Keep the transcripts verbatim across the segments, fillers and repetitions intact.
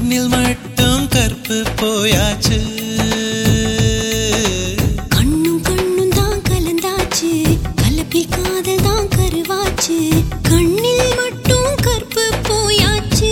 கண்ணில் மட்டும் கற்பு போயாச்சு. கண்ணும் கண்ணும் தான் கலந்தாச்சு, கலப்பில் காதல் தான் கருவாச்சு. கண்ணில் மட்டும் கற்பு போயாச்சு.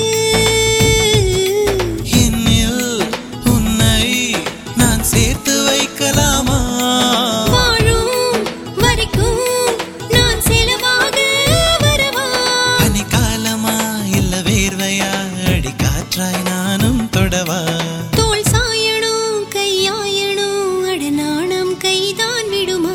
என்னில் உன்னை நான் சேர்த்து வைக்கலாமா? வாழும் வரைக்கும் நான் செலவாக வரவா? பனிக்காலமா இல்ல வேர்வையா, அடி காற்றாய் நானும் தொடவா? தோள் சாயணும் கையாயணும், அட நாணம் கைதான் விடுமா?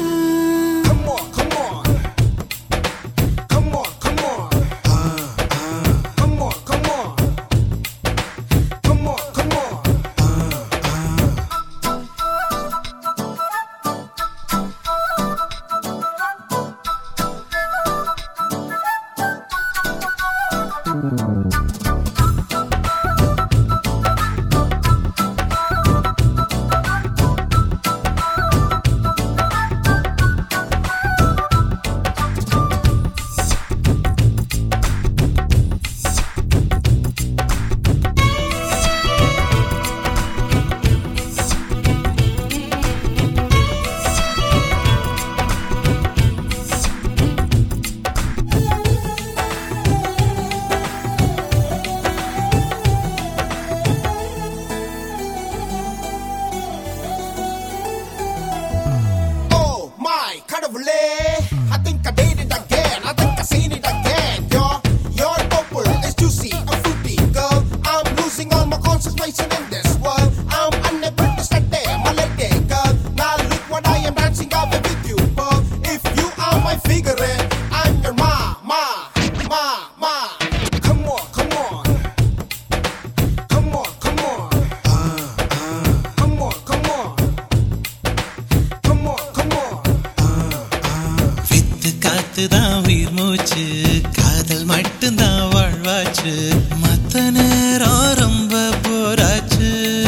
I think I did it again. I think I seen it again. You're, you're purple, it's juicy, I'm fruity, girl. I'm losing all my concentration in this world. I'm unable to stay, my lady, girl. Now look what I am dancing over with you, girl. If you are my figure, I'm your ma, ma, ma, ma. Come on, come on. Come on, come on. Come on, come on. Come on, come on. வித்து காத்துதான் உயிர் மூச்சு, காதல் மட்டும்தான் வாழ்வாச்சு. மத்த நேரம் ரொம்ப போராச்சு.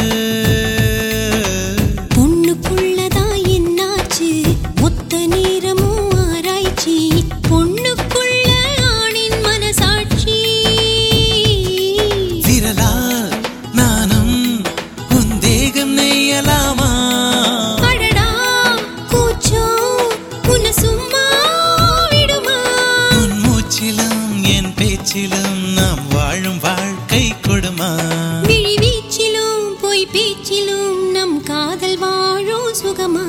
பொண்ணுக்குள்ளதான் என்னாச்சு, மொத்த நேரமும் ஆராய்ச்சி. பொண்ணுக்குள்ள ஆணின் மனசாட்சி. விரலால் நானும் உன் தேகம் நெய்யலாமா? அடடா கூச்சம் உன்னை சும்மா விடுமா? உன் மூச்சிலும் என் பேச்சிலும் நாம் வாழும் வாழ்க்கை கொடுமா? விழி வீச்சிலும் பொய் பேச்சிலும் நம் காதல் வாழும் சுகமா?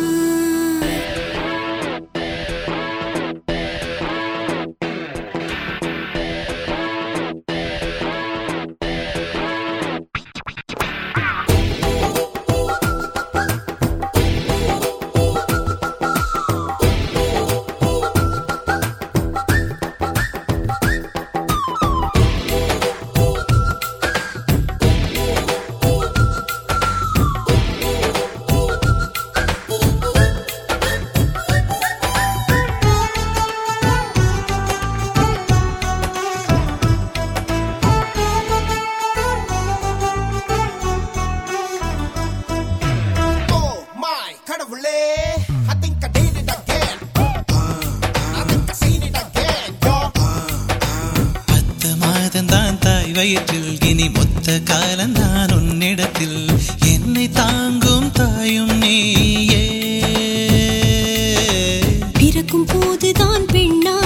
Oh my, கடவுளே, I think I did it again. I think I seen it again, yo. பத்து மாதம்தான் தாய் வயிற்றில், இனி மொத்த காலம்தான் உன்னிடத்தில். என்னை தாங்கும் தாயும் நீயே. பிறக்கும் போதுதான் பெண்ணா